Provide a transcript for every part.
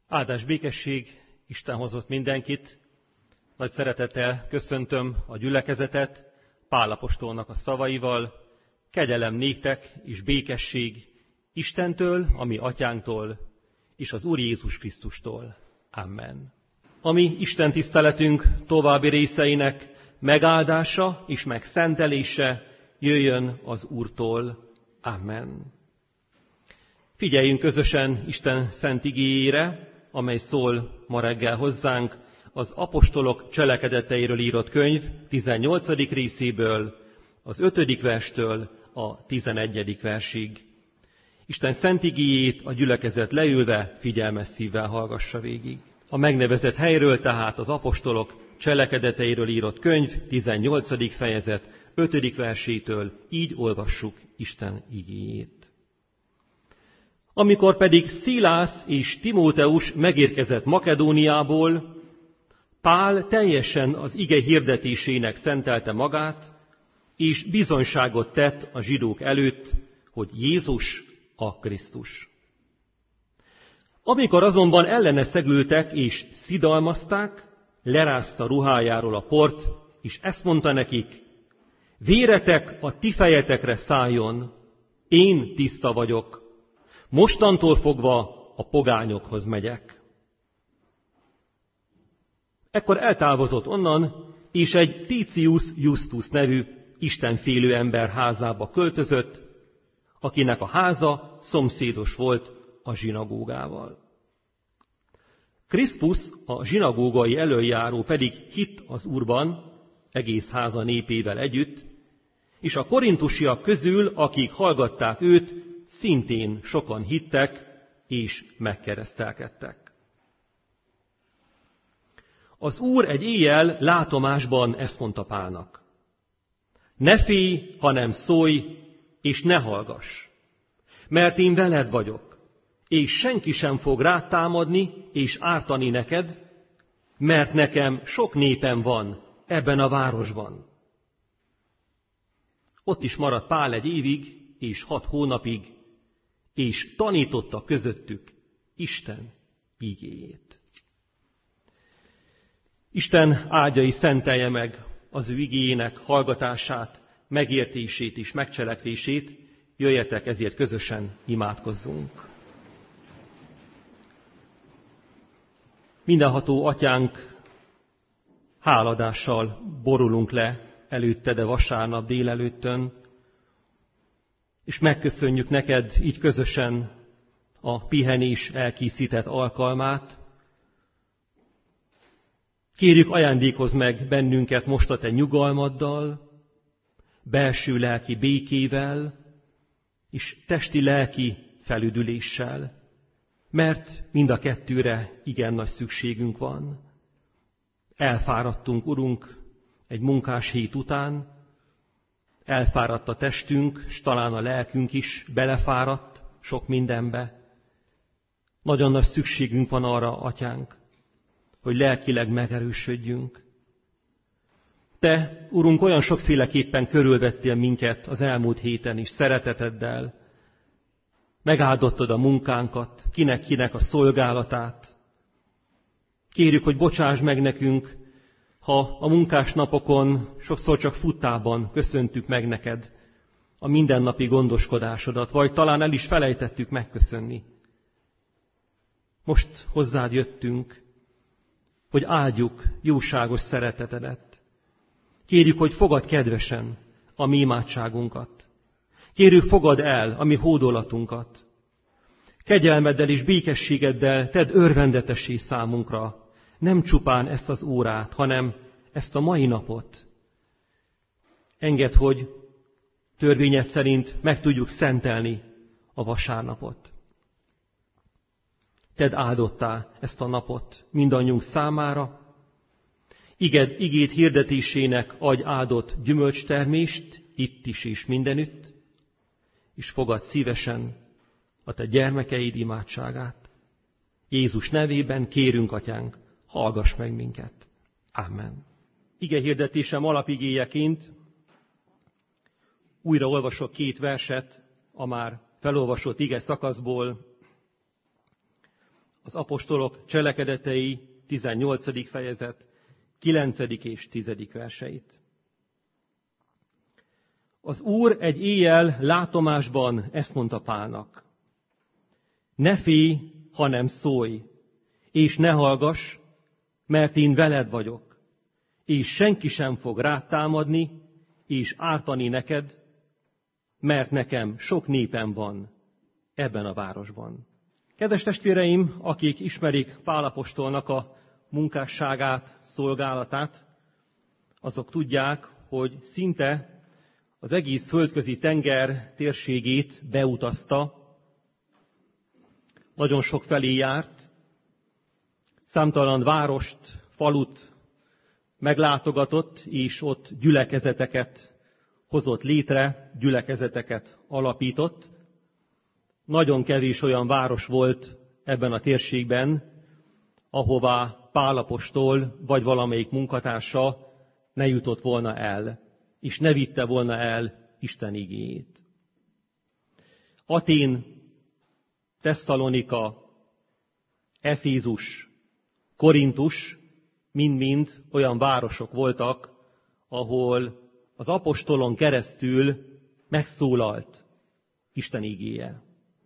Áldás, békesség, Isten hozott mindenkit. Nagy szeretettel köszöntöm a gyülekezetet Pál apostolnak a szavaival. Kegyelem néktek és békesség Istentől, a mi atyánktól, és az Úr Jézus Krisztustól. Amen. A mi Isten tiszteletünk további részeinek megáldása és megszentelése jöjjön az Úrtól. Amen. Figyeljünk közösen Isten szent igéjére, amely szól ma reggel hozzánk az apostolok cselekedeteiről írott könyv 18. részéből, az 5. verstől a 11. versig. Isten szent igéjét a gyülekezet leülve figyelmes szívvel hallgassa végig. A megnevezett helyről tehát az apostolok cselekedeteiről írott könyv 18. fejezet 5. versétől így olvassuk Isten igéjét. Amikor pedig Szilász és Timóteus megérkezett Makedóniából, Pál teljesen az ige hirdetésének szentelte magát, és bizonyságot tett a zsidók előtt, hogy Jézus a Krisztus. Amikor azonban ellene szegültek és szidalmazták, lerázta ruhájáról a port, és ezt mondta nekik: véretek a ti fejetekre szálljon, én tiszta vagyok, mostantól fogva a pogányokhoz megyek. Ekkor eltávozott onnan, és egy Titius Justus nevű istenfélő ember házába költözött, akinek a háza szomszédos volt a zsinagógával. Kriszpus, a zsinagógai elöljáró pedig hitt az Úrban, egész háza népével együtt, és a korintusiak közül, akik hallgatták őt, szintén sokan hittek és megkeresztelkedtek. Az Úr egy éjjel látomásban ezt mondta Pálnak: ne félj, hanem szólj, és ne hallgass, mert én veled vagyok, és senki sem fog rád támadni és ártani neked, mert nekem sok népem van ebben a városban. Ott is maradt Pál egy évig és 6 hónapig, és tanította közöttük Isten igéjét. Isten áldja és szentelje meg az ő igéjének hallgatását, megértését és megcselekvését. Jöjjetek ezért közösen imádkozzunk. Mindenható Atyánk, háladással borulunk le előtted vasárnap délelőttön, és megköszönjük neked így közösen a pihenés elkészített alkalmát. Kérjük, ajándékozz meg bennünket most a te nyugalmaddal, belső lelki békével és testi-lelki felüdüléssel, mert mind a kettőre igen nagy szükségünk van. Elfáradtunk, Urunk, egy munkás hét után, elfáradt a testünk, s talán a lelkünk is belefáradt sok mindenbe. Nagyon nagy szükségünk van arra, Atyánk, hogy lelkileg megerősödjünk. Te, Urunk, olyan sokféleképpen körülvettél minket az elmúlt héten is szereteteddel. Megáldottad a munkánkat, kinek-kinek a szolgálatát. Kérjük, hogy bocsáss meg nekünk, ha a munkás napokon sokszor csak futtában köszöntük meg neked a mindennapi gondoskodásodat, vagy talán el is felejtettük megköszönni. Most hozzád jöttünk, hogy áldjuk jóságos szeretetedet. Kérjük, hogy fogad kedvesen a mi imádságunkat. Kérjük, fogad el a mi hódolatunkat. Kegyelmeddel és békességeddel tedd örvendetessé számunkra nem csupán ezt az órát, hanem ezt a mai napot. Engedd, hogy törvényed szerint meg tudjuk szentelni a vasárnapot. Tedd áldottá ezt a napot mindannyiunk számára. Igéd hirdetésének adj áldott gyümölcstermést itt is és mindenütt, és fogad szívesen a te gyermekeid imádságát. Jézus nevében kérünk, Atyánk, hallgass meg minket. Amen. Ige hirdetésem alapigéjeként újra olvasok 2 verset a már felolvasott ige szakaszból. az apostolok cselekedetei 18. fejezet 9. és 10. verseit. Az Úr egy éjjel látomásban ezt mondta Pálnak: ne félj, hanem szólj, és ne hallgass, mert én veled vagyok, és senki sem fog rád támadni, és ártani neked, mert nekem sok népem van ebben a városban. Kedves testvéreim, akik ismerik Pál apostolnak a munkásságát, szolgálatát, azok tudják, hogy szinte az egész földközi tenger térségét beutazta, nagyon sok felé járt, számtalan várost, falut meglátogatott, és ott gyülekezeteket hozott létre, gyülekezeteket alapított. Nagyon kevés olyan város volt ebben a térségben, ahová Pál apostol vagy valamelyik munkatársa ne jutott volna el, és ne vitte volna el Isten igéjét. Atén, Tesszalonika, Efézus, Korintus mind-mind olyan városok voltak, ahol az apostolon keresztül megszólalt Isten igéje.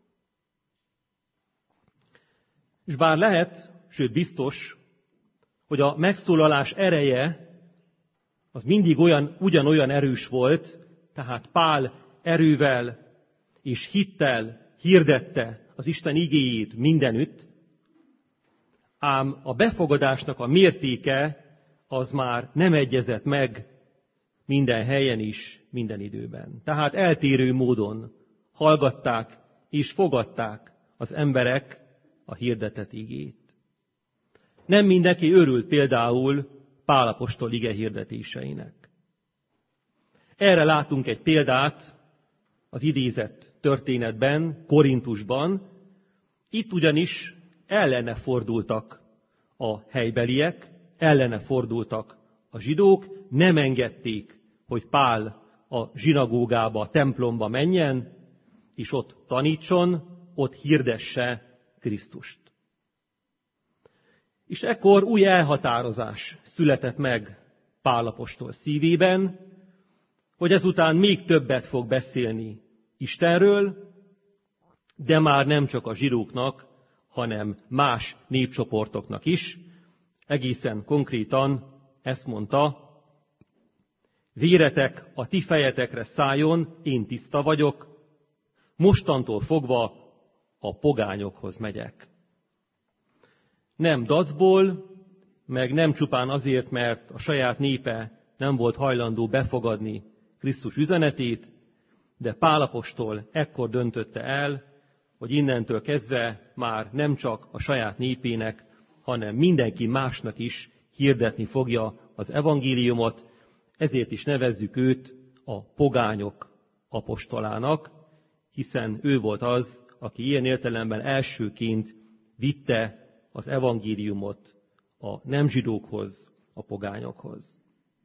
És bár lehet, sőt biztos, hogy a megszólalás ereje az mindig ugyanolyan erős volt, tehát Pál erővel és hittel hirdette az Isten igéjét mindenütt, ám a befogadásnak a mértéke az már nem egyezett meg minden helyen is, minden időben. Tehát eltérő módon hallgatták és fogadták az emberek a hirdetett igét. Nem mindenki örült például Pál apostol ige hirdetéseinek. Erre látunk egy példát az idézett történetben, Korintusban. Itt ugyanis ellene fordultak a helybeliek, ellene fordultak a zsidók, nem engedték, hogy Pál a zsinagógába, a templomba menjen, és ott tanítson, ott hirdesse Krisztust. És ekkor új elhatározás született meg Pál apostol szívében, hogy ezután még többet fog beszélni Istenről, de már nem csak a zsidóknak, hanem más népcsoportoknak is. Egészen konkrétan ezt mondta: véretek a ti fejetekre szálljon, én tiszta vagyok, mostantól fogva a pogányokhoz megyek. Nem dacból, meg nem csupán azért, mert a saját népe nem volt hajlandó befogadni Krisztus üzenetét, de Pál apostol ekkor döntötte el, hogy innentől kezdve már nem csak a saját népének, hanem mindenki másnak is hirdetni fogja az evangéliumot, ezért is nevezzük őt a pogányok apostolának, hiszen ő volt az, aki ilyen értelemben elsőként vitte az evangéliumot a nem zsidókhoz, a pogányokhoz.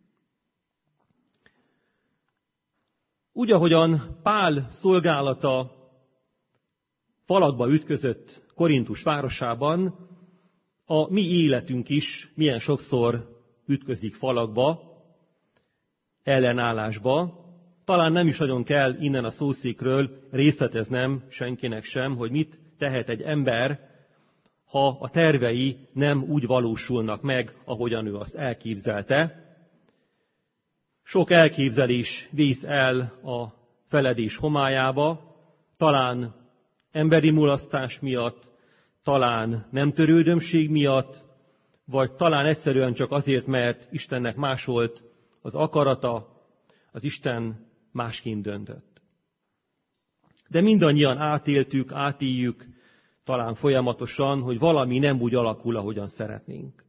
Úgy, ahogyan Pál szolgálata falakba ütközött Korintus városában, a mi életünk is milyen sokszor ütközik falakba, ellenállásba. Talán nem is nagyon kell innen a szószékről részleteznem senkinek sem, hogy mit tehet egy ember, ha a tervei nem úgy valósulnak meg, ahogyan ő azt elképzelte. Sok elképzelés vész el a feledés homályába, talán emberi mulasztás miatt, talán nem törődömség miatt, vagy talán egyszerűen csak azért, mert Istennek más volt az akarata, az Isten másként döntött. De mindannyian átéljük, talán folyamatosan, hogy valami nem úgy alakul, ahogyan szeretnénk.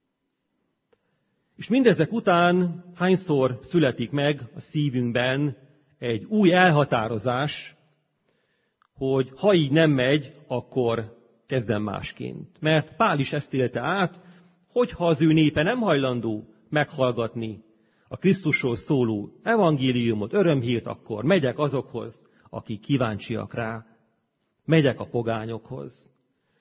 És mindezek után hányszor születik meg a szívünkben egy új elhatározás, hogy ha így nem megy, akkor kezdem másként. Mert Pál is ezt élte át, hogyha az ő népe nem hajlandó meghallgatni a Krisztusról szóló evangéliumot, örömhírt, akkor megyek azokhoz, akik kíváncsiak rá. Megyek a pogányokhoz.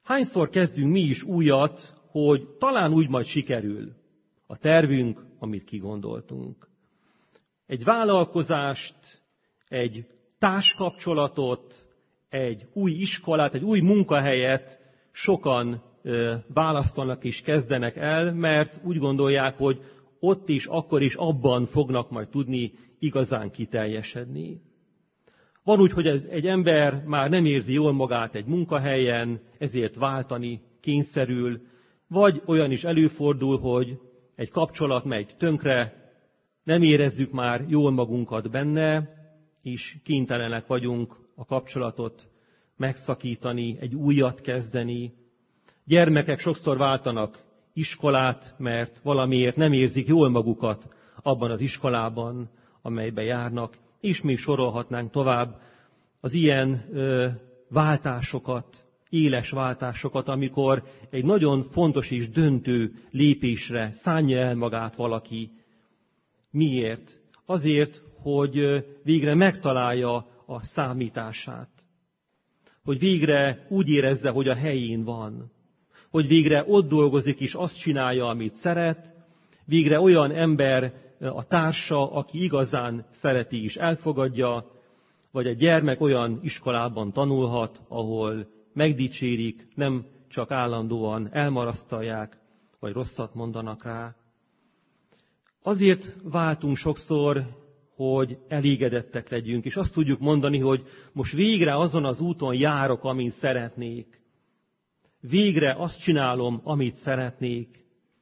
Hányszor kezdünk mi is újat, hogy talán úgy majd sikerül a tervünk, amit kigondoltunk. Egy vállalkozást, egy társkapcsolatot, egy új iskolát, egy új munkahelyet sokan választanak és kezdenek el, mert úgy gondolják, hogy ott is, akkor is abban fognak majd tudni igazán kiteljesedni. Van úgy, hogy egy ember már nem érzi jól magát egy munkahelyen, ezért váltani kényszerül, vagy olyan is előfordul, hogy egy kapcsolat megy tönkre, nem érezzük már jól magunkat benne, és kénytelenek vagyunk a kapcsolatot megszakítani, egy újat kezdeni. Gyermekek sokszor váltanak iskolát, mert valamiért nem érzik jól magukat abban az iskolában, amelybe járnak, és még sorolhatnánk tovább az ilyen váltásokat, éles váltásokat, amikor egy nagyon fontos és döntő lépésre szánja el magát valaki. Miért? Azért, hogy végre megtalálja a számítását. Hogy végre úgy érezze, hogy a helyén van. Hogy végre ott dolgozik és azt csinálja, amit szeret. Végre olyan ember a társa, aki igazán szereti és elfogadja, vagy a gyermek olyan iskolában tanulhat, ahol megdicsérik, nem csak állandóan elmarasztalják, vagy rosszat mondanak rá. Azért váltunk sokszor, hogy elégedettek legyünk, és azt tudjuk mondani, hogy most végre azon az úton járok, amin szeretnék. Végre azt csinálom, amit szeretnék.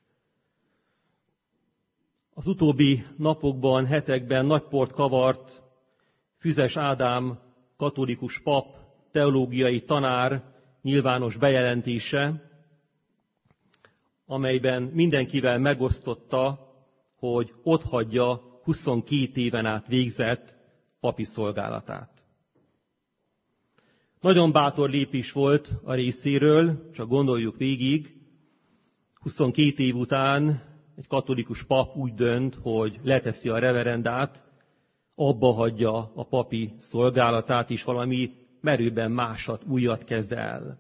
Az utóbbi napokban, hetekben nagy port kavart Füzes Ádám katolikus pap, teológiai tanár nyilvános bejelentése, amelyben mindenkivel megosztotta, hogy otthagyja 22 éven át végzett papi szolgálatát. Nagyon bátor lépés volt a részéről, csak gondoljuk végig, 22 év után egy katolikus pap úgy dönt, hogy leteszi a reverendát, abba hagyja a papi szolgálatát, és valami merőben másat, újat kezd el.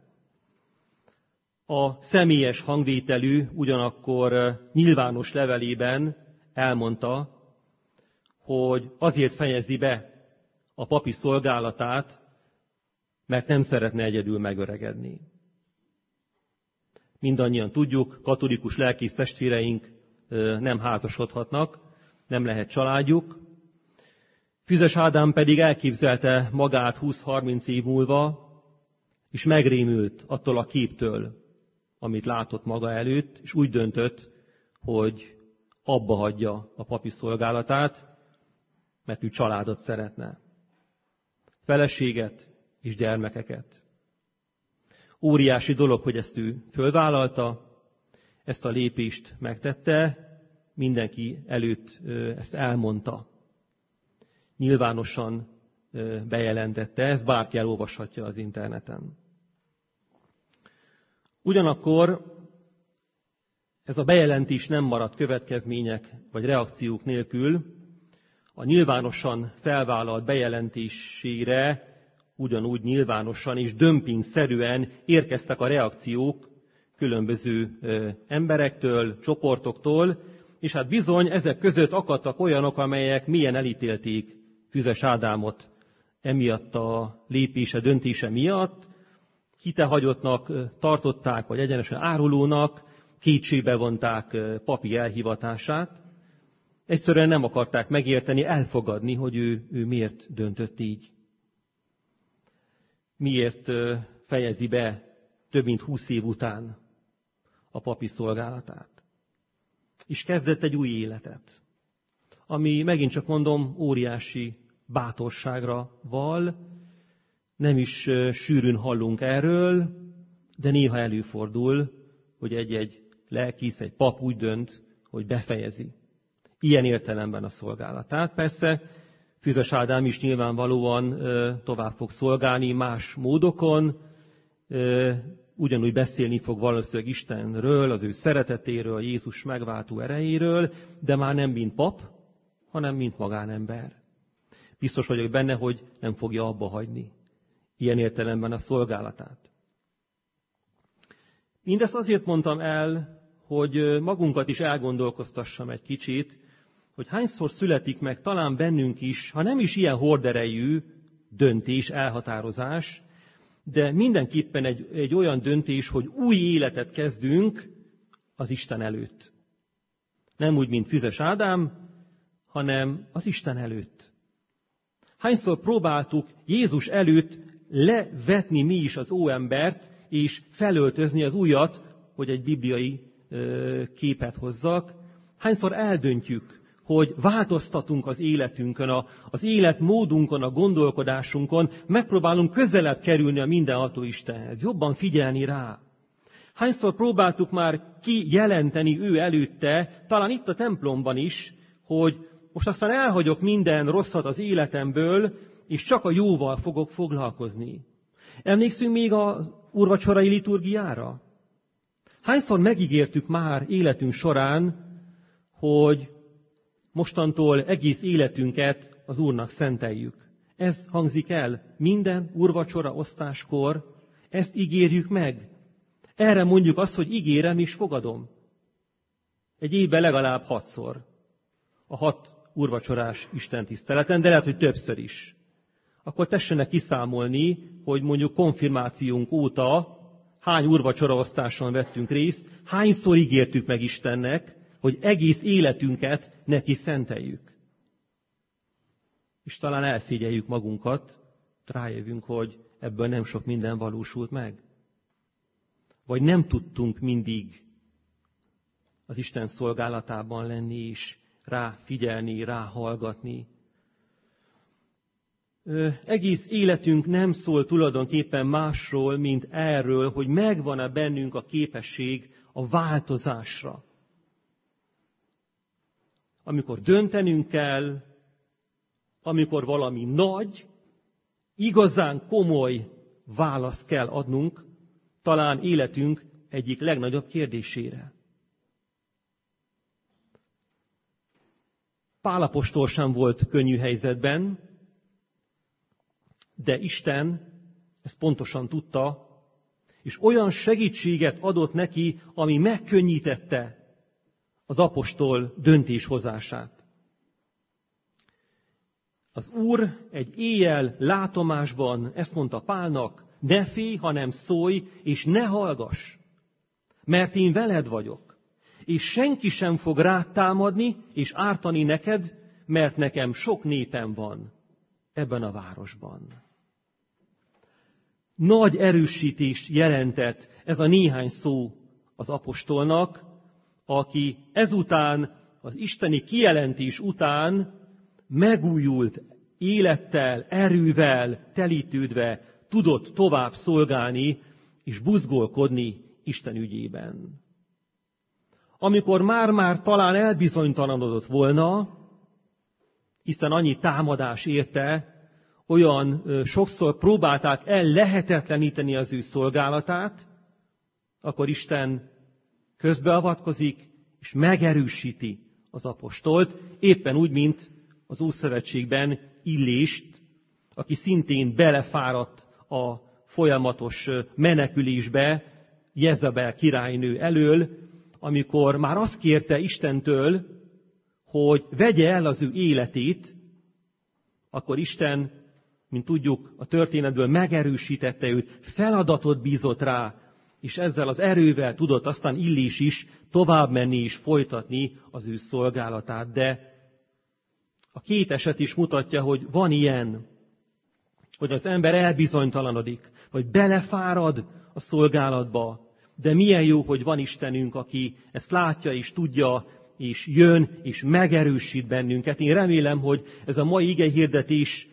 A személyes hangvételű, ugyanakkor nyilvános levelében elmondta, hogy azért fejezi be a papi szolgálatát, mert nem szeretne egyedül megöregedni. Mindannyian tudjuk, katolikus lelkész testvéreink nem házasodhatnak, nem lehet családjuk. Füzes Ádám pedig elképzelte magát 20-30 év múlva, és megrémült attól a képtől, amit látott maga előtt, és úgy döntött, hogy abba hagyja a papi szolgálatát, mert ő családot szeretne. Feleséget és gyermekeket. Óriási dolog, hogy ezt ő fölvállalta, ezt a lépést megtette, mindenki előtt ezt elmondta. Nyilvánosan bejelentette, ezt bárki elolvashatja az interneten. Ugyanakkor ez a bejelentés nem maradt következmények vagy reakciók nélkül. A nyilvánosan felvállalt bejelentésére ugyanúgy nyilvánosan és dömpingszerűen érkeztek a reakciók különböző emberektől, csoportoktól, és hát bizony ezek között akadtak olyanok, amelyek mélyen elítélték Füzes Ádámot emiatt a lépése, döntése miatt, hitehagyottnak tartották, vagy egyenesen árulónak, kétségbe vonták papi elhivatását. Egyszerűen nem akarták megérteni, elfogadni, hogy ő miért döntött így. Miért fejezi be több mint 20 év után a papi szolgálatát. És kezdett egy új életet, ami megint csak mondom, óriási bátorságra val. Nem is sűrűn hallunk erről, de néha előfordul, hogy egy lelkész, egy pap úgy dönt, hogy befejezi ilyen értelemben a szolgálatát. Persze Füzes Ádám is nyilvánvalóan tovább fog szolgálni más módokon, ugyanúgy beszélni fog valószínűleg Istenről, az ő szeretetéről, Jézus megváltó erejéről, de már nem mint pap, hanem mint magánember. Biztos vagyok benne, hogy nem fogja abba hagyni ilyen értelemben a szolgálatát. Mindezt azért mondtam el, hogy magunkat is elgondolkoztassam egy kicsit, hogy hányszor születik meg talán bennünk is, ha nem is ilyen horderejű döntés, elhatározás, de mindenképpen egy olyan döntés, hogy új életet kezdünk az Isten előtt. Nem úgy, mint Füzes Ádám, hanem az Isten előtt. Hányszor próbáltuk Jézus előtt levetni mi is az óembert, és felöltözni az újat, hogy egy bibliai képet hozzak. Hányszor eldöntjük, hogy változtatunk az életünkön, az életmódunkon, a gondolkodásunkon, megpróbálunk közelebb kerülni a mindenható Istenhez, jobban figyelni rá. Hányszor próbáltuk már kijelenteni ő előtte, talán itt a templomban is, hogy most aztán elhagyok minden rosszat az életemből, és csak a jóval fogok foglalkozni. Emlékszünk még az úrvacsorai liturgiára? Hányszor megígértük már életünk során, hogy mostantól egész életünket az Úrnak szenteljük. Ez hangzik el minden úrvacsora osztáskor, ezt ígérjük meg. Erre mondjuk azt, hogy ígérem és fogadom. Egy évben legalább 6-szor. A 6 úrvacsorás istentiszteleten, de lehet, hogy többször is. Akkor tessenek kiszámolni, hogy mondjuk konfirmációnk óta hány úrvacsoraosztáson vettünk részt, hányszor ígértük meg Istennek, hogy egész életünket neki szenteljük. És talán elszégyeljük magunkat, rájövünk, hogy ebből nem sok minden valósult meg. Vagy nem tudtunk mindig az Isten szolgálatában lenni, és rá figyelni, rá hallgatni. Egész életünk nem szól tulajdonképpen másról, mint erről, hogy megvan-e bennünk a képesség a változásra. Amikor döntenünk kell, amikor valami nagy, igazán komoly választ kell adnunk, talán életünk egyik legnagyobb kérdésére. Pál apostol sem volt könnyű helyzetben, de Isten ezt pontosan tudta, és olyan segítséget adott neki, ami megkönnyítette az apostol döntéshozását. Az Úr egy éjjel látomásban ezt mondta Pálnak, ne félj, hanem szólj, és ne hallgass, mert én veled vagyok, és senki sem fog rád támadni, és ártani neked, mert nekem sok népem van ebben a városban. Nagy erősítést jelentett ez a néhány szó az apostolnak, aki ezután, az isteni kijelentés után megújult élettel, erővel telítődve tudott tovább szolgálni és buzgolkodni Isten ügyében. Amikor már talán elbizonytalanodott volna, hiszen annyi támadás érte, olyan sokszor próbálták ellehetetleníteni az ő szolgálatát, akkor Isten közbeavatkozik, és megerősíti az apostolt, éppen úgy, mint az Ószövetségben Illést, aki szintén belefáradt a folyamatos menekülésbe Jezabel királynő elől, amikor már azt kérte Istentől, hogy vegye el az ő életét, akkor Isten, mint tudjuk a történetből, megerősítette őt, feladatot bízott rá, és ezzel az erővel tudott aztán Illés is tovább menni és folytatni az ő szolgálatát. De a két eset is mutatja, hogy van ilyen, hogy az ember elbizonytalanodik, vagy belefárad a szolgálatba. De milyen jó, hogy van Istenünk, aki ezt látja és tudja, és jön, és megerősít bennünket. Én remélem, hogy ez a mai igehirdetés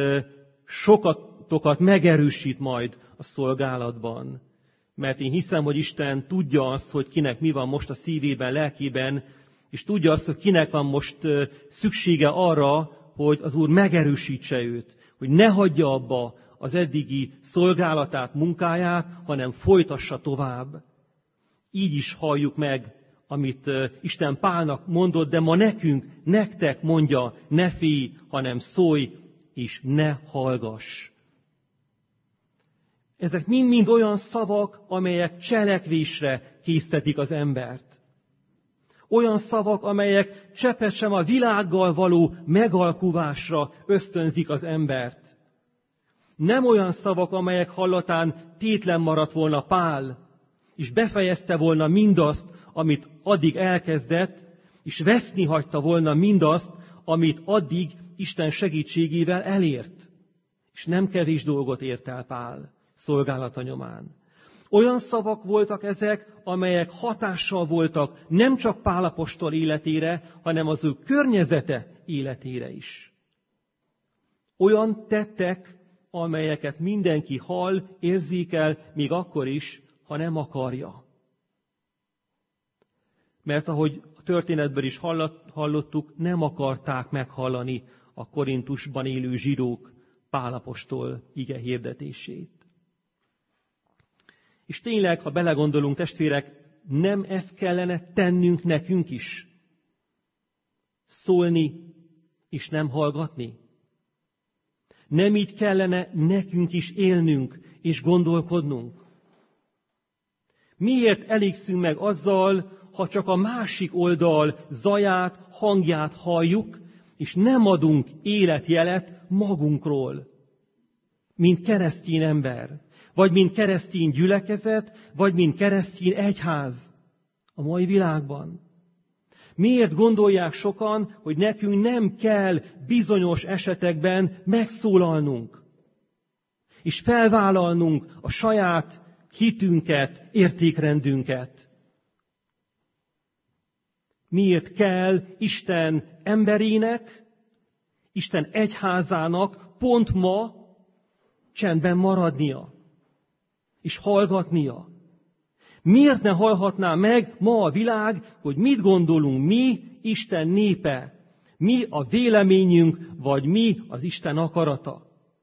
sokatokat megerősít majd a szolgálatban. Mert én hiszem, hogy Isten tudja azt, hogy kinek mi van most a szívében, lelkében, és tudja azt, hogy kinek van most szüksége arra, hogy az Úr megerősítse őt, hogy ne hagyja abba az eddigi szolgálatát, munkáját, hanem folytassa tovább. Így is halljuk meg, amit Isten Pálnak mondott, de ma nektek mondja, ne félj, hanem szólj, és ne hallgass. Ezek mind-mind olyan szavak, amelyek cselekvésre késztetik az embert. Olyan szavak, amelyek cseppet sem a világgal való megalkuvásra ösztönzik az embert. Nem olyan szavak, amelyek hallatán tétlen maradt volna Pál, és befejezte volna mindazt, amit addig elkezdett, és veszni hagyta volna mindazt, amit addig Isten segítségével elért. És nem kevés dolgot ért el Pál szolgálata nyomán. Olyan szavak voltak ezek, amelyek hatással voltak nem csak Pál apostol életére, hanem az ő környezete életére is. Olyan tettek, amelyeket mindenki hall, érzékel, még akkor is, ha nem akarja. Mert ahogy a történetből is hallottuk, nem akarták meghallani a Korintusban élő zsidók Pál apostol ige hirdetését. És tényleg, ha belegondolunk, testvérek, nem ezt kellene tennünk nekünk is? Szólni és nem hallgatni? Nem így kellene nekünk is élnünk és gondolkodnunk? Miért elégszünk meg azzal, ha csak a másik oldal zaját, hangját halljuk, és nem adunk életjelet magunkról, mint keresztény ember, vagy mint keresztény gyülekezet, vagy mint keresztény egyház a mai világban? Miért gondolják sokan, hogy nekünk nem kell bizonyos esetekben megszólalnunk, és felvállalnunk a saját hitünket, értékrendünket? Miért kell Isten emberének, Isten egyházának pont ma csendben maradnia, és hallgatnia? Miért ne hallhatná meg ma a világ, hogy mit gondolunk mi, Isten népe, mi a véleményünk, vagy mi az Isten akarata?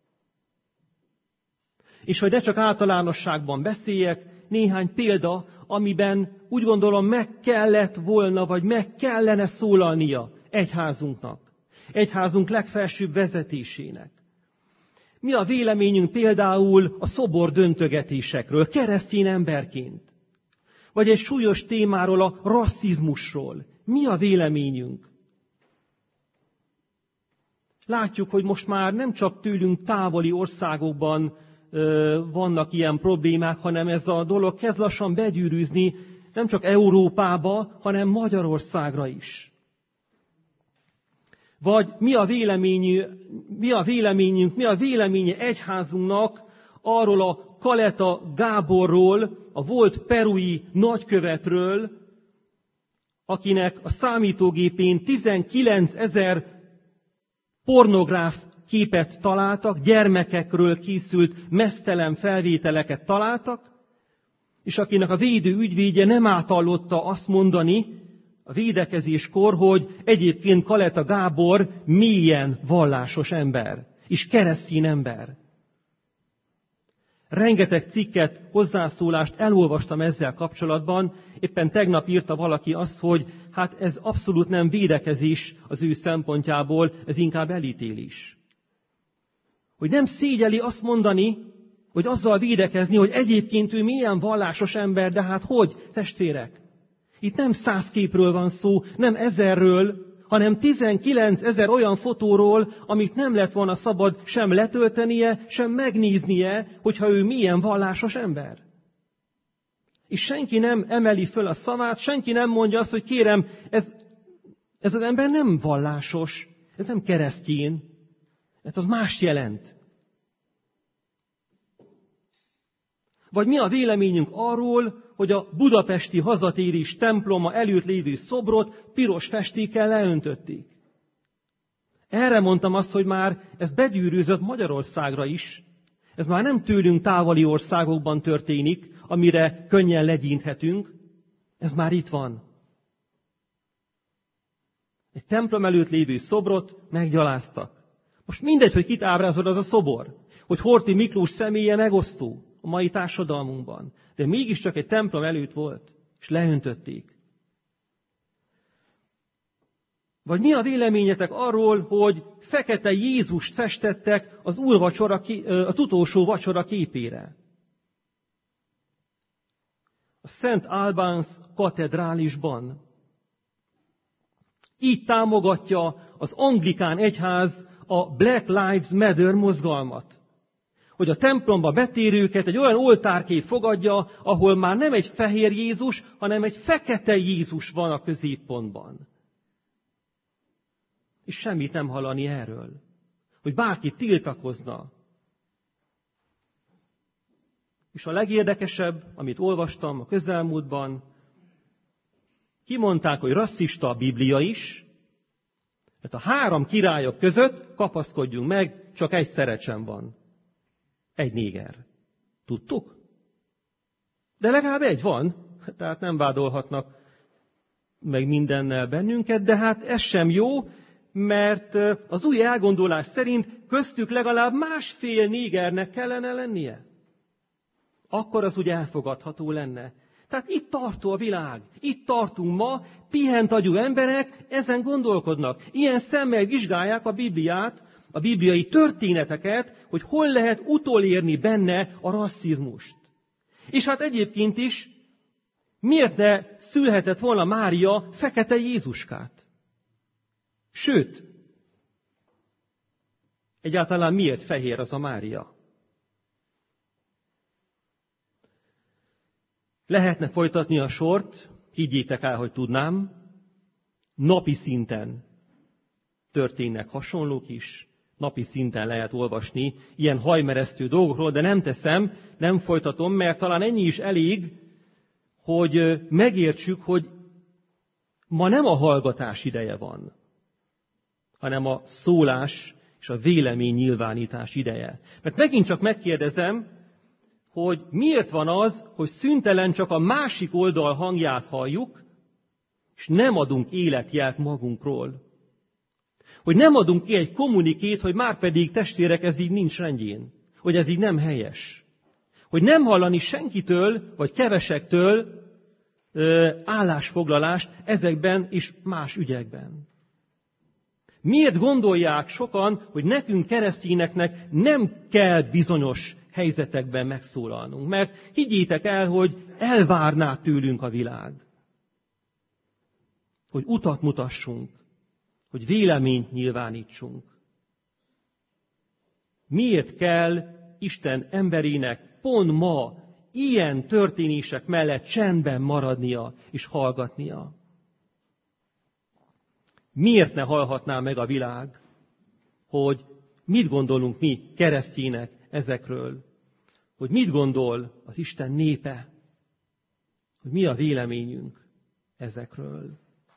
És hogy ne csak általánosságban beszéljek, néhány példa, amiben úgy gondolom meg kellett volna, vagy meg kellene szólalnia egyházunknak, egyházunk legfelsőbb vezetésének. Mi a véleményünk például a szobor döntögetésekről, keresztény emberként? Vagy egy súlyos témáról, a rasszizmusról. Mi a véleményünk? Látjuk, hogy most már nem csak tőlünk távoli országokban vannak ilyen problémák, hanem ez a dolog kezd lassan begyűrűzni nem csak Európába, hanem Magyarországra is. Vagy mi a véleménye egyházunknak arról a Kaleta Gáborról, a volt perui nagykövetről, akinek a számítógépén 19 000 pornográf képet találtak, gyermekekről készült meztelen felvételeket találtak, és akinek a védő ügyvédje nem átallotta azt mondani a védekezéskor, hogy egyébként Kaleta Gábor mélyen vallásos ember, és keresztény ember. Rengeteg cikket, hozzászólást elolvastam ezzel kapcsolatban, éppen tegnap írta valaki azt, hogy hát ez abszolút nem védekezés az ő szempontjából, ez inkább elítélés. Hogy nem szégyeli azt mondani, hogy azzal védekezni, hogy egyébként ő milyen vallásos ember, de hát hogy, testvérek? Itt nem 100 képről van szó, nem 1000-ről, hanem 19 000 olyan fotóról, amit nem lett volna szabad sem letöltenie, sem megnéznie, hogyha ő milyen vallásos ember. És senki nem emeli föl a szavát, senki nem mondja azt, hogy kérem, ez az ember nem vallásos, ez nem keresztény, ez az mást jelent. Vagy mi a véleményünk arról, hogy a budapesti hazatérés temploma előtt lévő szobrot piros festékkel leöntötték? Erre mondtam azt, hogy már ez begyűrűzött Magyarországra is. Ez már nem tőlünk távoli országokban történik, amire könnyen legyinthetünk. Ez már itt van. Egy templom előtt lévő szobrot meggyaláztak. Most mindegy, hogy kit ábrázol az a szobor. Hogy Horthy Miklós személye megosztó a mai társadalmunkban. De mégiscsak egy templom előtt volt, és leöntötték. Vagy mi a véleményetek arról, hogy fekete Jézust festettek az utolsó vacsora képére? a Szent Albans katedrálisban. Így támogatja az anglikán egyház a Black Lives Matter mozgalmat. Hogy a templomba betérőket egy olyan oltárkép fogadja, ahol már nem egy fehér Jézus, hanem egy fekete Jézus van a középpontban. És semmit nem hallani erről. Hogy bárki tiltakozna. És a legérdekesebb, amit olvastam a közelmúltban, kimondták, hogy rasszista a Biblia is, mert a 3 királyok között, kapaszkodjunk meg, csak egy szerecsen van. Egy néger. Tudtuk? De legalább egy van, tehát nem vádolhatnak meg mindennel bennünket, de hát ez sem jó, mert az új elgondolás szerint köztük legalább 1,5 négernek kellene lennie. Akkor az úgy elfogadható lenne. Tehát itt tartó a világ, itt tartunk ma, pihent agyú emberek ezen gondolkodnak. Ilyen szemmel vizsgálják a Bibliát, a bibliai történeteket, hogy hol lehet utolérni benne a rasszizmust. És hát egyébként is, miért ne szülhetett volna Mária fekete Jézuskát? Sőt, egyáltalán miért fehér az a Mária? Lehetne folytatni a sort, higgyétek el, hogy tudnám, napi szinten történnek hasonlók is, napi szinten lehet olvasni ilyen hajmeresztő dolgokról, de nem teszem, nem folytatom, mert talán ennyi is elég, hogy megértsük, hogy ma nem a hallgatás ideje van, hanem a szólás és a vélemény nyilvánítás ideje. Mert megint csak megkérdezem, hogy miért van az, hogy szüntelen csak a másik oldal hangját halljuk, és nem adunk életjelt magunkról. Hogy nem adunk ki egy kommunikét, hogy márpedig testvérek, ez így nincs rendjén. Hogy ez így nem helyes. Hogy nem hallani senkitől, vagy kevesektől állásfoglalást ezekben és más ügyekben. Miért gondolják sokan, hogy nekünk keresztényeknek nem kell bizonyos helyzetekben megszólalnunk? Mert higgyétek el, hogy elvárná tőlünk a világ. Hogy utat mutassunk, hogy véleményt nyilvánítsunk. Miért kell Isten emberének pont ma ilyen történések mellett csendben maradnia és hallgatnia? Miért ne hallhatná meg a világ, hogy mit gondolunk mi keresztjének ezekről? Hogy mit gondol az Isten népe? Hogy mi a véleményünk ezekről?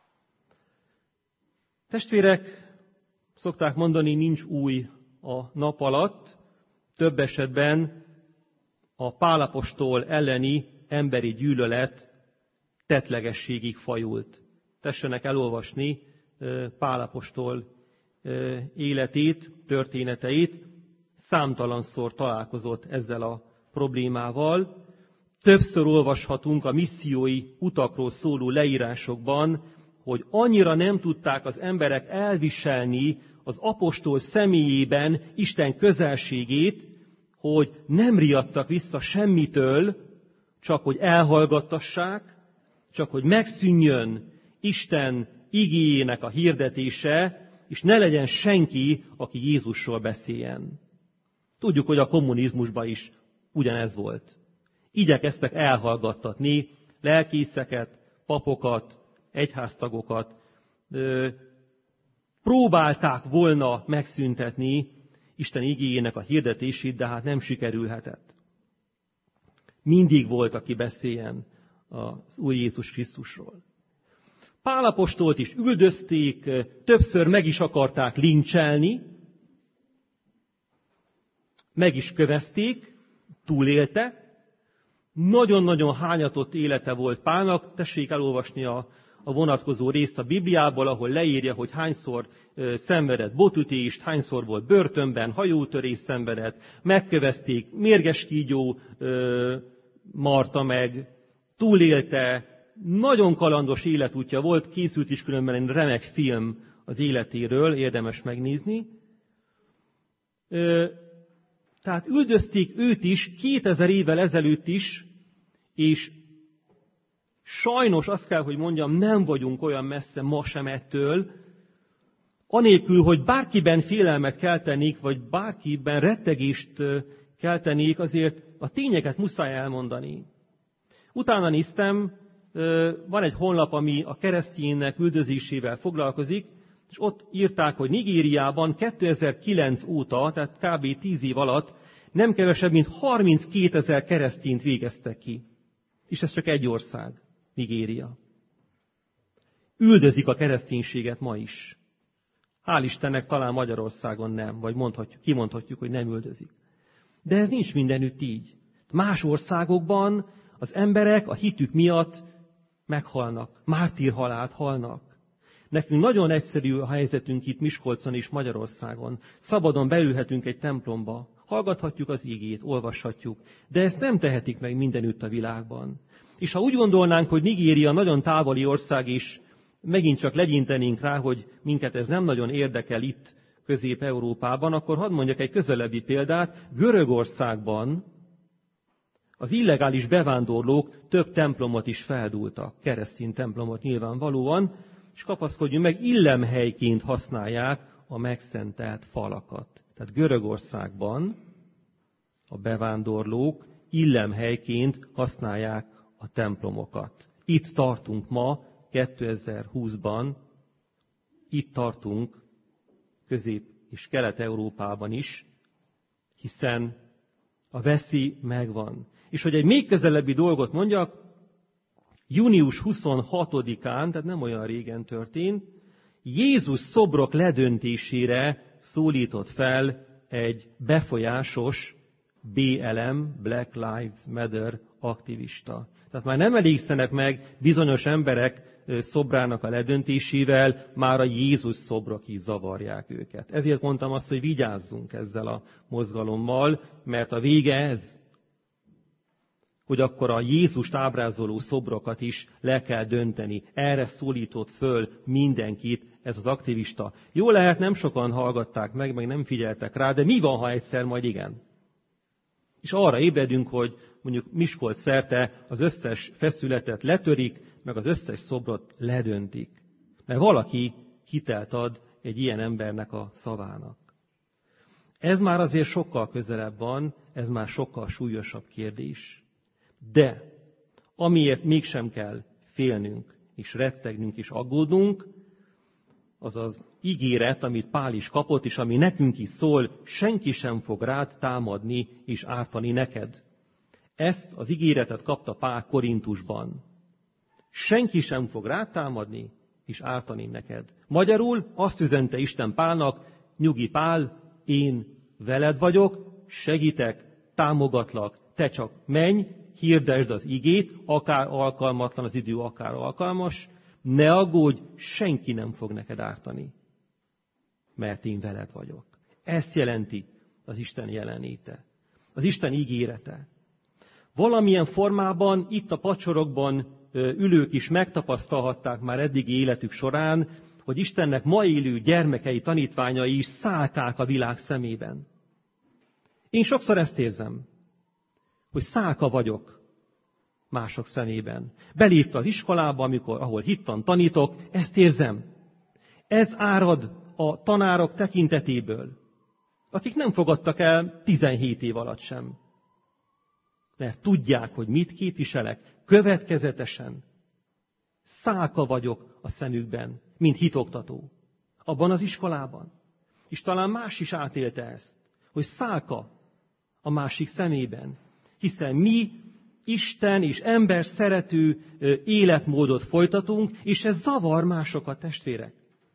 Testvérek, szokták mondani, nincs új a nap alatt. Több esetben a Pál apostol elleni emberi gyűlölet tettlegességig fajult. Tessenek elolvasni Pál apostol életét, történeteit. Számtalanszor találkozott ezzel a problémával. Többször olvashatunk a missziói utakról szóló leírásokban, hogy annyira nem tudták az emberek elviselni az apostol személyében Isten közelségét, hogy nem riadtak vissza semmitől, csak hogy elhallgattassák, csak hogy megszűnjön Isten igéjének a hirdetése, és ne legyen senki, aki Jézusról beszéljen. Tudjuk, hogy a kommunizmusban is ugyanez volt. Igyekeztek elhallgattatni lelkészeket, papokat, egyháztagokat, próbálták volna megszüntetni Isten igéjének a hirdetését, de hát nem sikerülhetett. Mindig volt, aki beszéljen az Úr Jézus Krisztusról. Pál apostolt is üldözték, többször meg is akarták lincselni, meg is kövezték, túlélte. Nagyon-nagyon hányatott élete volt Pálnak, tessék elolvasni a vonatkozó részt a Bibliából, ahol leírja, hogy hányszor szenvedett botütést, hányszor volt börtönben, hajótörés szenvedett, megkövezték, mérges kígyó marta meg, túlélte, nagyon kalandos életútja volt, készült is különben egy remek film az életéről, érdemes megnézni. Tehát üldözték őt is 2000 évvel ezelőtt is, és Sajnos azt kell, hogy mondjam, nem vagyunk olyan messze ma sem ettől, anélkül, hogy bárkiben félelmet keltenék, vagy bárkiben rettegést keltenék, azért a tényeket muszáj elmondani. Utána néztem, van egy honlap, ami a keresztények üldözésével foglalkozik, és ott írták, hogy Nigériában 2009 óta, tehát kb. 10 év alatt nem kevesebb, mint 32 000 keresztényt végeztek ki. És ez csak egy ország, Nigéria. Üldözik a kereszténységet ma is. Hál' Istennek talán Magyarországon nem, vagy kimondhatjuk, hogy nem üldözik. De ez nincs mindenütt így. Más országokban az emberek a hitük miatt meghalnak, mártírhalált halnak. Nekünk nagyon egyszerű a helyzetünk itt Miskolcon és Magyarországon. Szabadon beülhetünk egy templomba, hallgathatjuk az igét, olvashatjuk, de ezt nem tehetik meg mindenütt a világban. És ha úgy gondolnánk, hogy Nigéria nagyon távoli ország is, megint csak legyintenénk rá, hogy minket ez nem nagyon érdekel itt Közép-Európában, akkor hadd mondjak egy közelebbi példát. Görögországban az illegális bevándorlók több templomot is feldúltak, keresztény templomot nyilvánvalóan, és kapaszkodjunk meg, illemhelyként használják a megszentelt falakat. Tehát Görögországban a bevándorlók illemhelyként használják a templomokat. Itt tartunk ma, 2020-ban, itt tartunk Közép- és Kelet-Európában is, hiszen a veszély megvan. És hogy egy még közelebbi dolgot mondjak, június 26-án, tehát nem olyan régen történt, Jézus szobrok ledöntésére szólított fel egy befolyásos BLM, Black Lives Matter aktivista. Tehát már nem elégszenek meg bizonyos emberek szobrának a ledöntésével, már a Jézus szobrok is zavarják őket. Ezért mondtam azt, hogy vigyázzunk ezzel a mozgalommal, mert a vége ez, hogy akkor a Jézust ábrázoló szobrokat is le kell dönteni. Erre szólított föl mindenkit ez az aktivista. Jó lehet, nem sokan hallgatták meg nem figyeltek rá, de mi van, ha egyszer majd igen? És arra ébredünk, hogy mondjuk Miskolc szerte az összes feszületet letörik, meg az összes szobrot ledöntik. Mert valaki hitelt ad egy ilyen embernek a szavának. Ez már azért sokkal közelebb van, ez már sokkal súlyosabb kérdés. De amiért mégsem kell félnünk, és rettegnünk, és aggódnunk, az az ígéret, amit Pál is kapott, és ami nekünk is szól, senki sem fog rád támadni és ártani neked. Ezt az ígéretet kapta Pál Korintusban. Senki sem fog rád támadni és ártani neked. Magyarul azt üzente Isten Pálnak, nyugi Pál, én veled vagyok, segítek, támogatlak, te csak menj, hirdesd az igét, akár alkalmatlan az idő, akár alkalmas, ne aggódj, senki nem fog neked ártani, mert én veled vagyok. Ezt jelenti az Isten jelenléte, az Isten ígérete. Valamilyen formában itt a pacsorokban ülők is megtapasztalhatták már eddigi életük során, hogy Istennek ma élő gyermekei, tanítványai is szálkák a világ szemében. Én sokszor ezt érzem, hogy szálka vagyok mások szemében. Belépve az iskolába, ahol hittan tanítok, ezt érzem. Ez árad a tanárok tekintetéből, akik nem fogadtak el 17 év alatt sem. Mert tudják, hogy mit képviselek, következetesen. Szálka vagyok a szemükben, mint hitoktató. Abban az iskolában. És talán más is átélte ezt, hogy szálka a másik szemében. Hiszen mi Isten és ember szerető életmódot folytatunk, és ez zavar másokat, testvérek.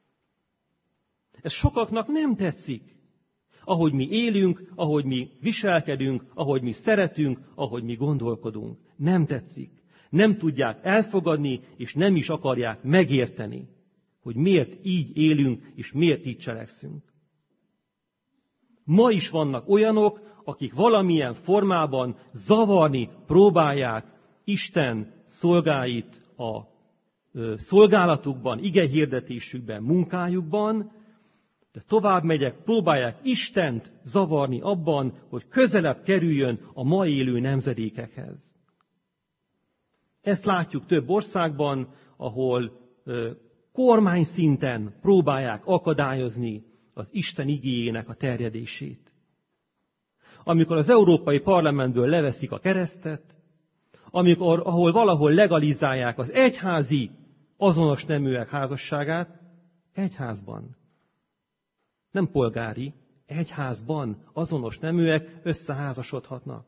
Ez sokaknak nem tetszik. Ahogy mi élünk, ahogy mi viselkedünk, ahogy mi szeretünk, ahogy mi gondolkodunk. Nem tetszik. Nem tudják elfogadni, és nem is akarják megérteni, hogy miért így élünk, és miért így cselekszünk. Ma is vannak olyanok, akik valamilyen formában zavarni próbálják Isten szolgáit a szolgálatukban, igehirdetésükben, munkájukban, de tovább megyek, próbálják Istent zavarni abban, hogy közelebb kerüljön a ma élő nemzedékekhez. Ezt látjuk több országban, ahol kormány szinten próbálják akadályozni az Isten igéjének a terjedését. Amikor az Európai Parlamentből leveszik a keresztet, ahol valahol legalizálják az egyházi azonos neműek házasságát, egyházban, nem polgári, egyházban azonos neműek összeházasodhatnak.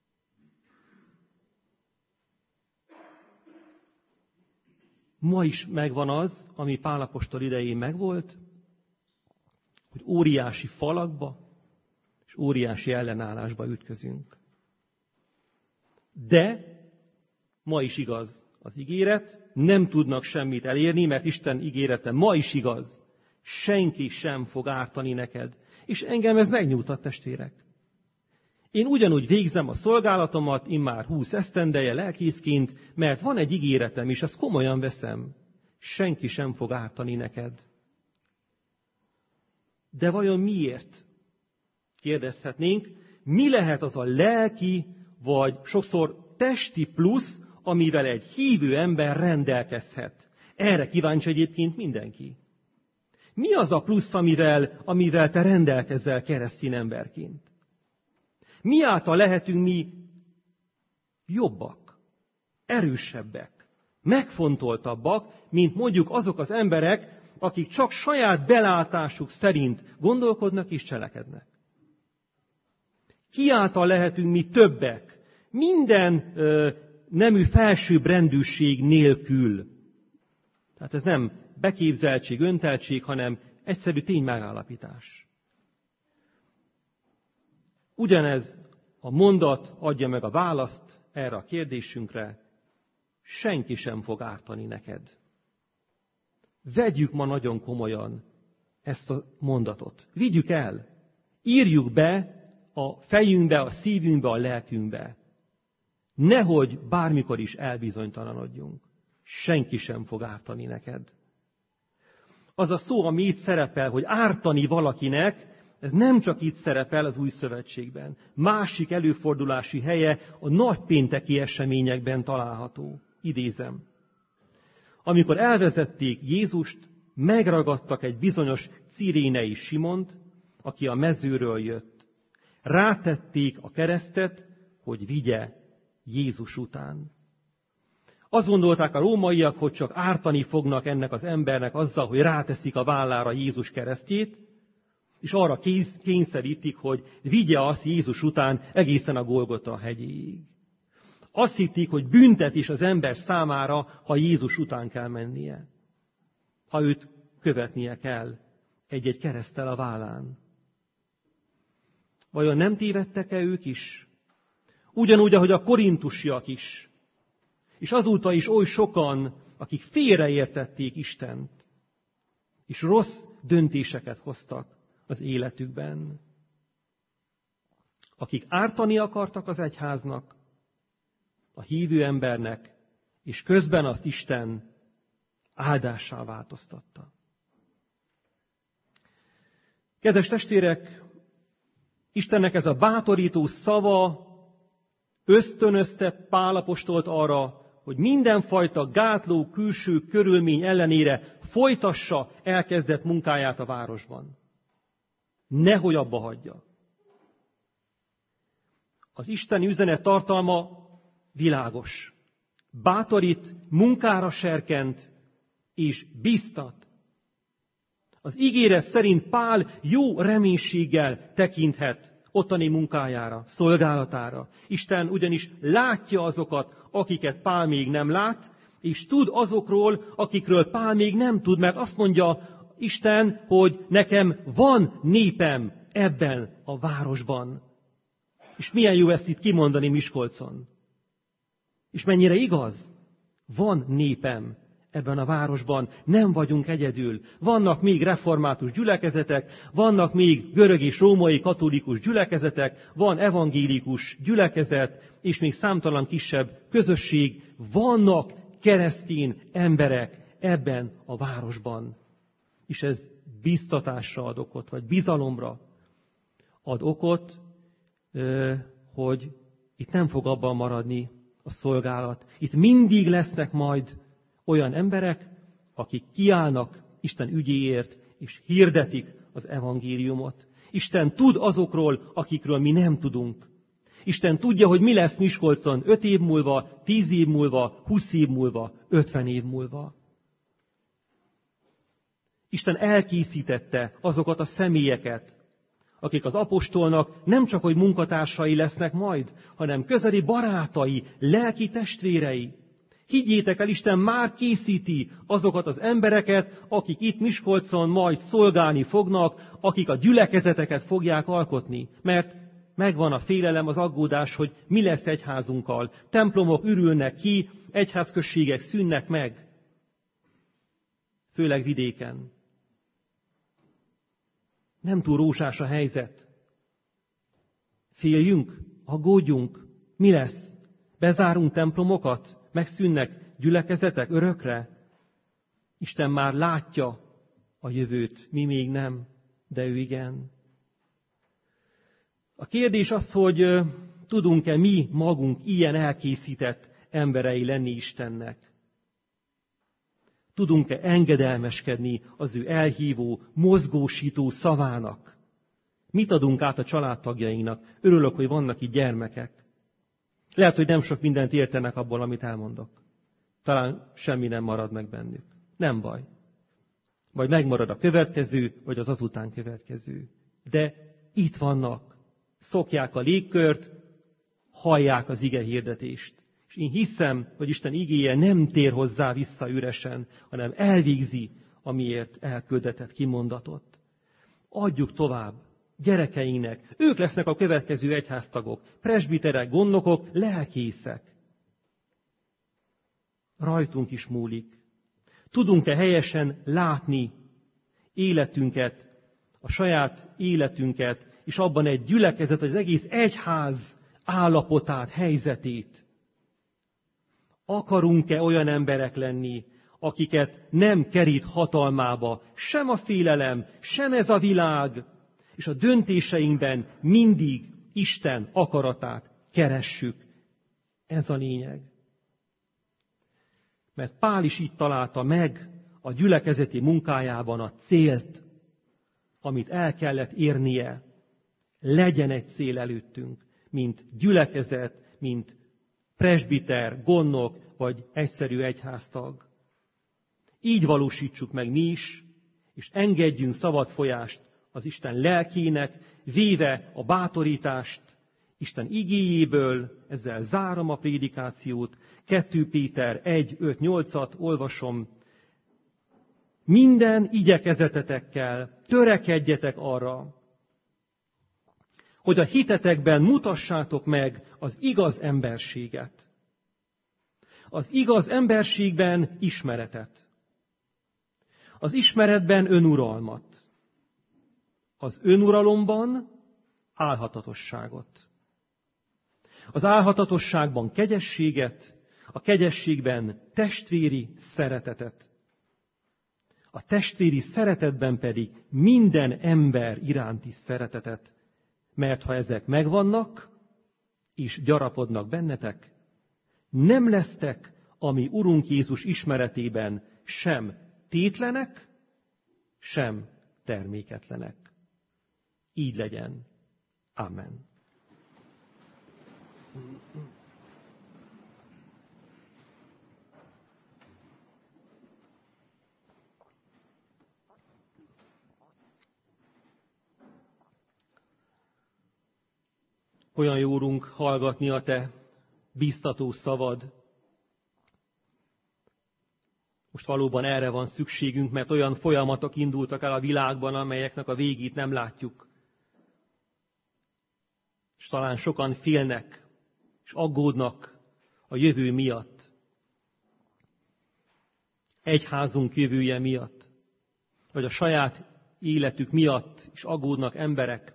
Ma is megvan az, ami Pál apostol idején megvolt, hogy óriási falakba és óriási ellenállásba ütközünk. De ma is igaz az ígéret, nem tudnak semmit elérni, mert Isten ígérete ma is igaz. Senki sem fog ártani neked. És engem ez megnyugtat, testvérek. Én ugyanúgy végzem a szolgálatomat, immár 20 esztendeje lelkészként, mert van egy ígéretem, és azt komolyan veszem. Senki sem fog ártani neked. De vajon miért? Kérdezhetnénk, mi lehet az a lelki, vagy sokszor testi plusz, amivel egy hívő ember rendelkezhet? Erre kíváncsi egyébként mindenki. Mi az a plusz, amivel te rendelkezel keresztény emberként? Mi által lehetünk mi jobbak, erősebbek, megfontoltabbak, mint mondjuk azok az emberek, akik csak saját belátásuk szerint gondolkodnak és cselekednek? Ki által lehetünk mi többek, minden nemű felsőbb rendűség nélkül? Tehát ez nem beképzeltség, önteltség, hanem egyszerű ténymegállapítás. Ugyanez a mondat adja meg a választ erre a kérdésünkre. Senki sem fog ártani neked. Vegyük ma nagyon komolyan ezt a mondatot. Vigyük el. Írjuk be a fejünkbe, a szívünkbe, a lelkünkbe. Nehogy bármikor is elbizonytalanodjunk. Senki sem fog ártani neked. Az a szó, ami itt szerepel, hogy ártani valakinek, ez nem csak itt szerepel az Új Szövetségben. Másik előfordulási helye a nagypénteki eseményekben található. Idézem. Amikor elvezették Jézust, megragadtak egy bizonyos cirénei Simont, aki a mezőről jött. Rátették a keresztet, hogy vigye Jézus után. Azt gondolták a rómaiak, hogy csak ártani fognak ennek az embernek azzal, hogy ráteszik a vállára Jézus keresztjét, és arra kényszerítik, hogy vigye azt Jézus után egészen a Golgota hegyéig. Azt hitték, hogy büntetés az ember számára, ha Jézus után kell mennie. Ha őt követnie kell egy-egy kereszttel a vállán. Vajon nem tévedtek-e ők is? Ugyanúgy, ahogy a korintusiak is. És azóta is oly sokan, akik félreértették Istent, és rossz döntéseket hoztak az életükben. Akik ártani akartak az egyháznak, a hívő embernek, és közben azt Isten áldássá változtatta. Kedves testvérek, Istennek ez a bátorító szava ösztönözte Pál apostolt arra, hogy mindenfajta gátló külső körülmény ellenére folytassa elkezdett munkáját a városban. Nehogy abba hagyja. Az isteni üzenet tartalma világos. Bátorít, munkára serkent és biztat. Az ígéret szerint Pál jó reménységgel tekinthet ottani munkájára, szolgálatára. Isten ugyanis látja azokat, akiket Pál még nem lát, és tud azokról, akikről Pál még nem tud, mert azt mondja Isten, hogy nekem van népem ebben a városban. És milyen jó ezt itt kimondani Miskolcon. És mennyire igaz? Van népem ebben a városban, nem vagyunk egyedül. Vannak még református gyülekezetek, vannak még görög és római katolikus gyülekezetek, van evangélikus gyülekezet, és még számtalan kisebb közösség. Vannak keresztény emberek ebben a városban. És ez biztatásra ad okot, vagy bizalomra ad okot, hogy itt nem fog abban maradni a szolgálat. Itt mindig lesznek majd olyan emberek, akik kiállnak Isten ügyéért, és hirdetik az evangéliumot. Isten tud azokról, akikről mi nem tudunk. Isten tudja, hogy mi lesz Miskolcon 5 év múlva, 10 év múlva, 20 év múlva, 50 év múlva. Isten elkészítette azokat a személyeket, akik az apostolnak nem csak hogy munkatársai lesznek majd, hanem közeli barátai, lelki testvérei. Higgyétek el, Isten már készíti azokat az embereket, akik itt Miskolcon majd szolgálni fognak, akik a gyülekezeteket fogják alkotni. Mert megvan a félelem, az aggódás, hogy mi lesz egyházunkkal. Templomok ürülnek ki, egyházközségek szűnnek meg. Főleg vidéken. Nem túl rózsás a helyzet. Féljünk, aggódjunk. Mi lesz? Bezárunk templomokat? Megszűnnek gyülekezetek örökre? Isten már látja a jövőt, mi még nem, de ő igen. A kérdés az, hogy tudunk-e mi magunk ilyen elkészített emberei lenni Istennek? Tudunk-e engedelmeskedni az ő elhívó, mozgósító szavának? Mit adunk át a családtagjainknak? Örülök, hogy vannak itt gyermekek. Lehet, hogy nem sok mindent értenek abból, amit elmondok. Talán semmi nem marad meg bennük. Nem baj. Vagy megmarad a következő, vagy az azután következő. De itt vannak. Szokják a légkört, hallják az ige hirdetést. És én hiszem, hogy Isten igéje nem tér hozzá vissza üresen, hanem elvégzi, amiért elküldetett, kimondatott. Adjuk tovább gyerekeinknek. Ők lesznek a következő egyháztagok, presbiterek, gondnokok, lelkészek. Rajtunk is múlik. Tudunk-e helyesen látni életünket, a saját életünket, és abban egy gyülekezet, az egész egyház állapotát, helyzetét? Akarunk-e olyan emberek lenni, akiket nem kerít hatalmába sem a félelem, sem ez a világ, és a döntéseinkben mindig Isten akaratát keressük. Ez a lényeg. Mert Pál is így találta meg a gyülekezeti munkájában a célt, amit el kellett érnie. Legyen egy cél előttünk, mint gyülekezet, mint presbiter, gondnok, vagy egyszerű egyháztag. Így valósítsuk meg mi is, és engedjünk szabad folyást az Isten lelkének, véve a bátorítást Isten igéjéből, ezzel zárom a prédikációt, 2 Péter 1:5-8-at olvasom. Minden igyekezetetekkel törekedjetek arra, hogy a hitetekben mutassátok meg az igaz emberséget. Az igaz emberségben ismeretet. Az ismeretben önuralmat. Az önuralomban álhatatosságot. Az álhatatosságban kegyességet, a kegyességben testvéri szeretetet. A testvéri szeretetben pedig minden ember iránti szeretetet. Mert ha ezek megvannak, és gyarapodnak bennetek, nem lesztek a mi Urunk Jézus ismeretében sem tétlenek, sem terméketlenek. Így legyen. Amen. Olyan jó, Urunk, hallgatni a Te bíztató szavad. Most valóban erre van szükségünk, mert olyan folyamatok indultak el a világban, amelyeknek a végét nem látjuk. És talán sokan félnek, és aggódnak a jövő miatt. Egyházunk jövője miatt, vagy a saját életük miatt is aggódnak emberek.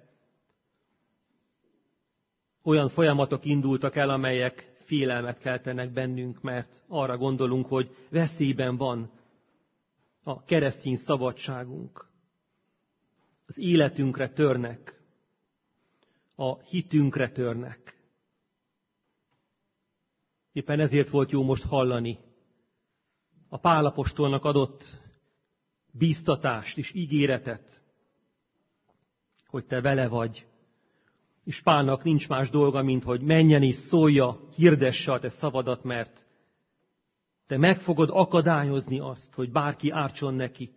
Olyan folyamatok indultak el, amelyek félelmet keltenek bennünk, mert arra gondolunk, hogy veszélyben van a keresztény szabadságunk. Az életünkre törnek, a hitünkre törnek. Éppen ezért volt jó most hallani a Pál apostolnak adott bíztatást és ígéretet, hogy te vele vagy. És Pálnak nincs más dolga, mint hogy menjen és szólja, hirdesse a te szavadat, mert te meg fogod akadályozni azt, hogy bárki ártson neki.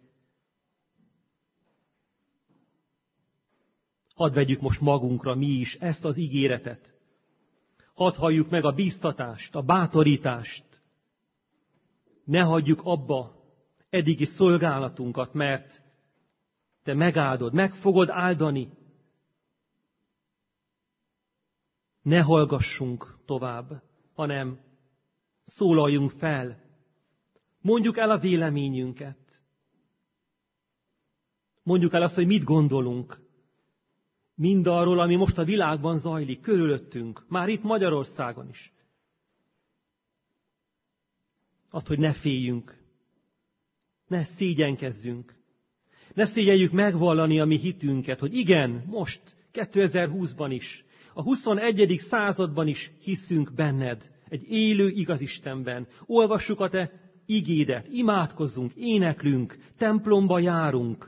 Hadd vegyük most magunkra mi is ezt az ígéretet. Hadd halljuk meg a bíztatást, a bátorítást. Ne hagyjuk abba eddigi szolgálatunkat, mert te megáldod, meg fogod áldani. Ne hallgassunk tovább, hanem szólaljunk fel. Mondjuk el a véleményünket. Mondjuk el azt, hogy mit gondolunk. Mindarról, ami most a világban zajlik, körülöttünk, már itt Magyarországon is. Azt, hogy ne féljünk, ne szégyenkezzünk, ne szégyeljük megvallani a mi hitünket, hogy igen, most, 2020-ban is, a 21. században is hiszünk benned, egy élő igaz Istenben. Olvassuk a te igédet, imádkozzunk, éneklünk, templomba járunk.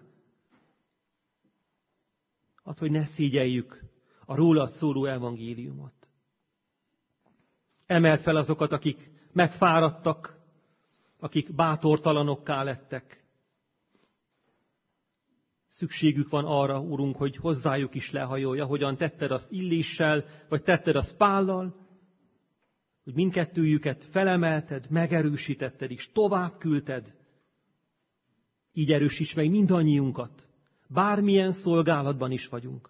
Azt, hogy ne szégyeljük a rólad szóló evangéliumot. Emeld fel azokat, akik megfáradtak, akik bátortalanokká lettek. Szükségük van arra, Urunk, hogy hozzájuk is lehajolj, ahogyan tetted azt Illéssel, vagy tetted azt Pállal, hogy mindkettőjüket felemelted, megerősítetted és tovább küldted. Így erősíts meg mindannyiunkat, bármilyen szolgálatban is vagyunk.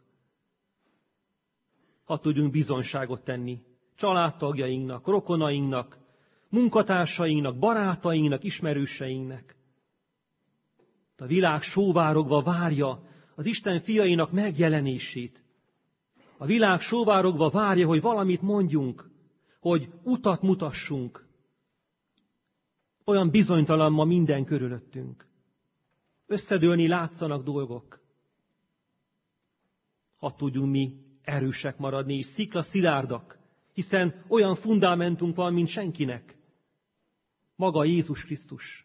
Hadd tudjunk bizonságot tenni családtagjainknak, rokonainknak, munkatársainknak, barátainknak, ismerőseinknek. A világ sóvárogva várja az Isten fiainak megjelenését. A világ sóvárogva várja, hogy valamit mondjunk, hogy utat mutassunk. Olyan bizonytalan ma minden körülöttünk. Összedőlni látszanak dolgok. Hadd tudjunk mi erősek maradni, és sziklaszilárdak, hiszen olyan fundamentunk van, mint senkinek. Maga Jézus Krisztus.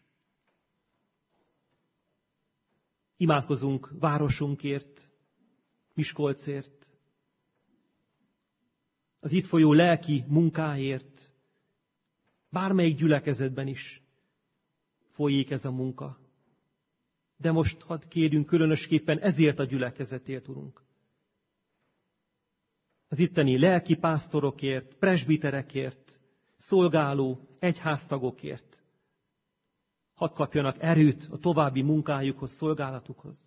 Imádkozunk városunkért, Miskolcért, az itt folyó lelki munkáért, bármelyik gyülekezetben is folyik ez a munka. De most hadd kérjünk különösképpen ezért a gyülekezetért, Urunk. Az itteni lelki pásztorokért, presbiterekért, szolgáló egyháztagokért. Hadd kapjanak erőt a további munkájukhoz, szolgálatukhoz.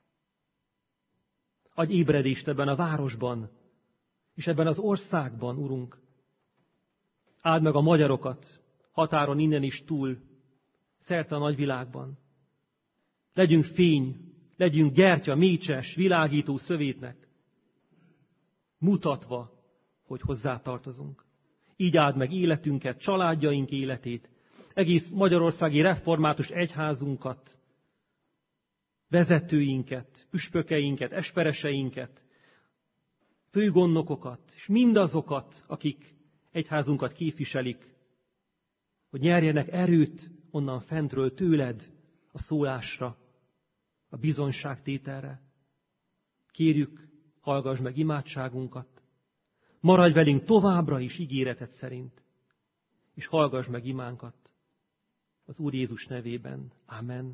Adj ébredést ebben a városban, és ebben az országban, Urunk. Áld meg a magyarokat, határon innen is túl, szerte a nagyvilágban. Legyünk fény, legyünk gyertya, mécses, világító szövétnek, mutatva, hogy hozzátartozunk. Így áld meg életünket, családjaink életét, egész magyarországi református egyházunkat, vezetőinket, püspökeinket, espereseinket, főgondnokokat, és mindazokat, akik egyházunkat képviselik, hogy nyerjenek erőt onnan fentről tőled a szólásra, a bizonyságtételre. Kérjük, hallgass meg imádságunkat, maradj velünk továbbra is ígéreted szerint, és hallgass meg imánkat az Úr Jézus nevében. Amen.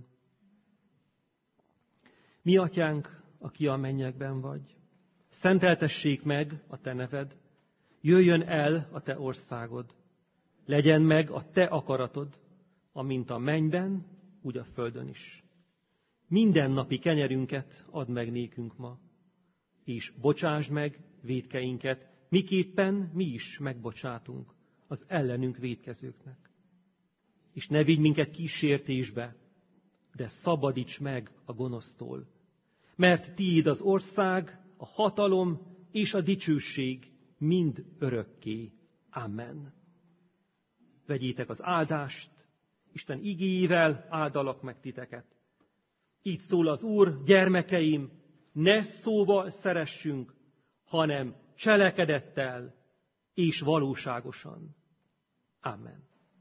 Mi atyánk, aki a mennyekben vagy, szenteltessék meg a te neved, jöjjön el a te országod, legyen meg a te akaratod, amint a mennyben, úgy a földön is. Mindennapi kenyerünket add meg nékünk ma, és bocsásd meg vétkeinket, miképpen mi is megbocsátunk az ellenünk vétkezőknek. És ne vigy minket kísértésbe, de szabadíts meg a gonosztól. Mert tiéd az ország, a hatalom és a dicsőség mind örökké. Amen. Vegyétek az áldást, Isten igéjével áldalak meg titeket. Így szól az Úr, gyermekeim, ne szóval szeressünk, hanem cselekedettel és valóságosan. Amen.